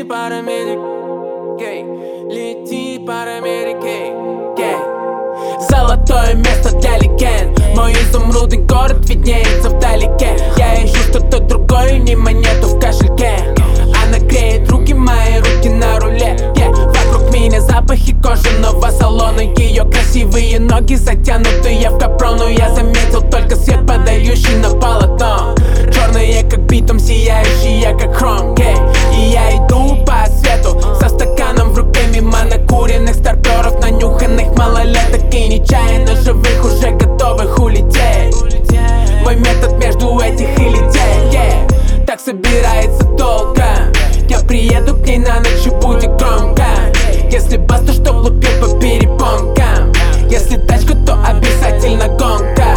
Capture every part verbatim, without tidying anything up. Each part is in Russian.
парамедик, гей, лети парамедик, гей, гей. Золотое место для легенд. Мой изумрудный город виднеется вдалеке. Я ищу что-то другое, не монету в кошельке. Она греет руки, мои руки на руле, yeah. Вокруг меня запахи кожаного салона. Ее красивые ноги затянутые в капрону. Я заметил только свет, подающий на полотно. Черные как битум, сияющие как хром, yeah. И я иду по свету со стаканом в руке мимо накуренных старперов, нанюханных малолеток и нечаянно живых, уже готовых улететь. Мой метод между этих и лететь, yeah. Так собирается долго. Я приеду к ней на ночь и будет громко. Если бас, то чтоб лупил по перепонкам. Если тачка, то обязательно гонка.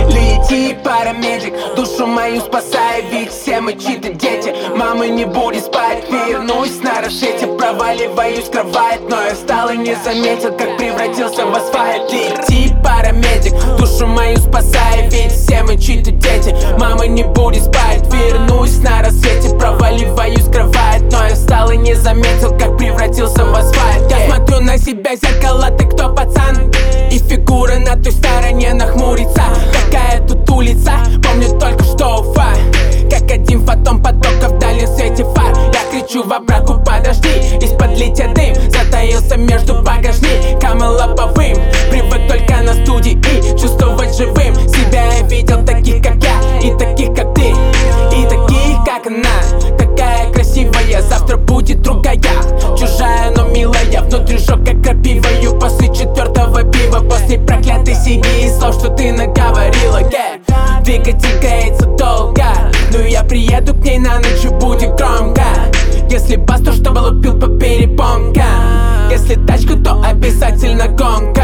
Лети, парамедик, душу мою спасай, ведь все мы чьи-то дети. Мамы, не буди спать, вернусь на рассвете. Проваливаюсь в кровать, но я встал и не заметил, как превратился в асфальт. Лети, парамедик, душу мою спасай, ведь все мы чьи-то дети. Мамы, не буди спать, вернусь на рассвете. Проваливаюсь в кровать, но я встал и не заметил, как превратился в асфальт. Я смотрю на себя в зеркало, ты кто, пацан? И фигура на той стороне нахмурится. Какая тут улица? Помню только что Уфа. Как один фотон потока в дальнем свете фар. Я кричу в обратку, подожди. Из-под летя дым затаился между багажником и лобовым. Привык только на студии и чувствовать живым. Себя я видел таких, как я, и таких, как ты, и таких, как она. Такая красивая, завтра будет другая. Чужая, но милая, внутри жёг, как крапивою после четвертого пива. После проклятой сиги и слов, что ты наговорила, yeah. Двигатель греется долго, но я приеду к ней на ночь и будет громко. Если бас, то чтобы лупил по перепонкам. Если тачка, то обязательно гонка.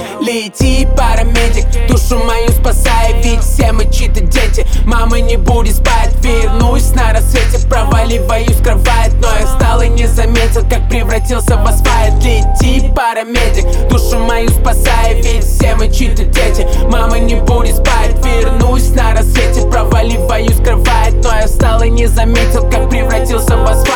Лети, парамедик, душу мою спасай, ведь все мы чьи-то дети. Мамы, не буди спать, вернусь на рассвете. Проваливаюсь в кровать, но я встал и не заметил, как превратился в асфальт. Лети, парамедик, душу мою спасай, ведь все мы чьи-то дети. Мамы, не буди спать, вернусь на рассвете. Проваливаюсь в кровать, но я встал и не заметил, как превратился в асфальт.